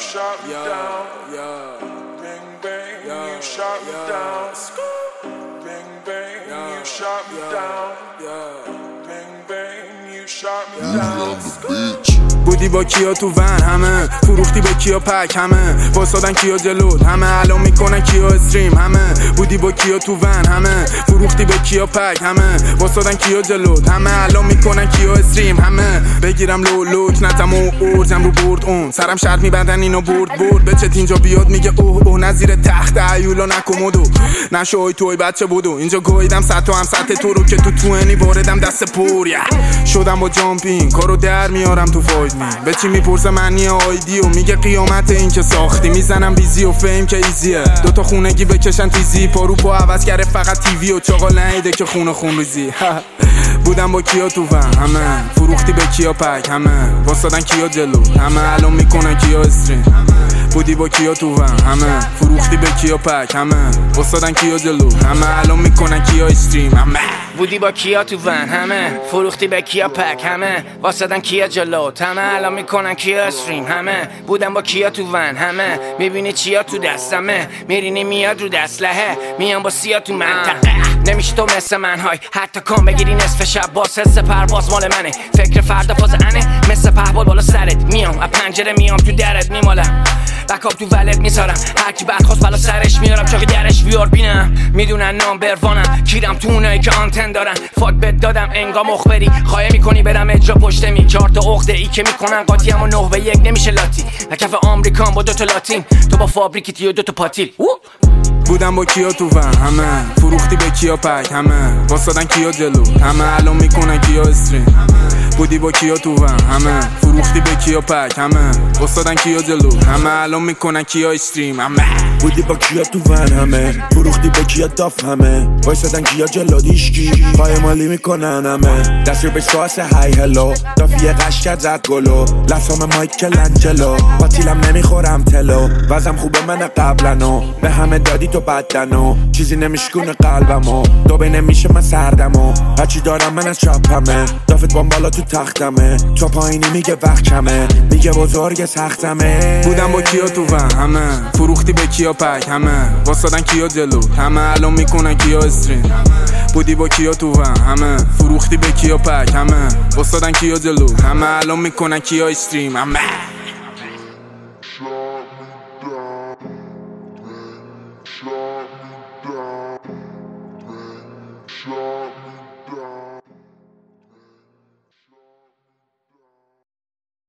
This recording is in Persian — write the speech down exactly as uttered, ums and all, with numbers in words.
shot me down. Bang bang, you shot me down. Bang bang, you shot me down. Bang bang, you shot me down. بودی با کیا تو ون همه، فروختی به کیا پک همه، واسادن کیا جلود همه، الان میکنن کیا استریم همه. بودی با کیا تو ون همه، فروختی به کیا پک همه، واسادن کیا جلود همه، الان میکنن کیا استریم همه. بگیرم لو لوک نتم و ارزم رو برد اون، سرم شرط میبندن اینو برد برد. به چت اینجا بیاد میگه اوه اوه، نزیر تخت عیولا نکمدو، نشوی توی بچه بودو. اینجا گویدم سطح و هم سطح تو رو که تو تو انی واردم دست پر شدم با جامپینگ، کارو در میارم تو فاید می. به چی میپرسه معنی آیدی و میگه قیامت این که ساختی. میزنم بیزی و فیم که ایزیه، دوتا خونگی بکشن تیزی، پارو پا عوض کرده فقط تیوی و چاقال نیده که خونه خون ریزی. بودم با کیا تو ون همه، فروختی به کیا پک همه، واسادن کیا جلو همه، الان میکنن کیا استریم. بودی با کیا تو ون همه، فروختی به کیا پک همه، واسادن کیا جلو همه، الان میکنن کیا استریم همه. بودی با کیا تو ون همه، فروختی به کیا پک همه، واسادن کیا جلو همه، الان میکنن کیا استریم همه. بودم با کیا تو ون همه، میبینی چیا تو دستمه، میرینی میاد رو دستلهه، میام با سیا تو منطقه. نمیشه تو مثل من های، حتی کام بگیری نصف شب باز، حس پرواز مال منه، فکر فردا فاز انه، مثل پهبال بالا سرت میام، از پنجره میام تو درت میمالم، بکاب تو ولت میذارم، هرکی بعد خواست بالا سرش میارم، چاقی درش بیار بینم، میدونن نام بروانم، کیرم تو اونایی که آنتن دارن. فاک بد دادم انگا مخبری، خواهی میکنی برم اجرا پشت می، چهار تا عقده ای که میکنن قاطی، اما نه به یک نمیشه لاتی. نکف آمریکان با دوتا لاتین، تو با فابریکیتی و دوتا پاتیل. بودم با کیا تو ون همه، فروختی به کیا پک همه، واسادن کیا جلو همه، الان میکنن کیا استریم. بودی با کیا تو ون همه، فروختی به کیا پک همه، واسادن کیا جلو همه، الان میکنن کیا استریم همه. بودی با کیا تو ون همه، فروختی به کیا داف همه، وایسادن کیا جلو دیشکی، پای مالی میکنن همه. دستور به ساس های هلو، دافیه قشکت زد گلو، لسام مایکل انجلو، پاتیلم نمیخورم تلو، وزم خوبه من قبلنو، به همه دادی تو بدنو، چیزی نمیشکونه قلبمو، دوبه نمیشه من سردمو، هرچی دارم من از چاپمه، دافت بام بالا تو تختمه، تو پایینی میگه وقت کمه، میگه بزرگ سختمه. بودم با کیا تو ون همه، فروختی به کیا پک همه، واسادن کیا جلو همه، الان میکنن کیا استریم. بودی با کیا تو ون همه، فروختی به کیا پک همه، واسادن کیا جلو همه، الان میکنن کیا استریم همه.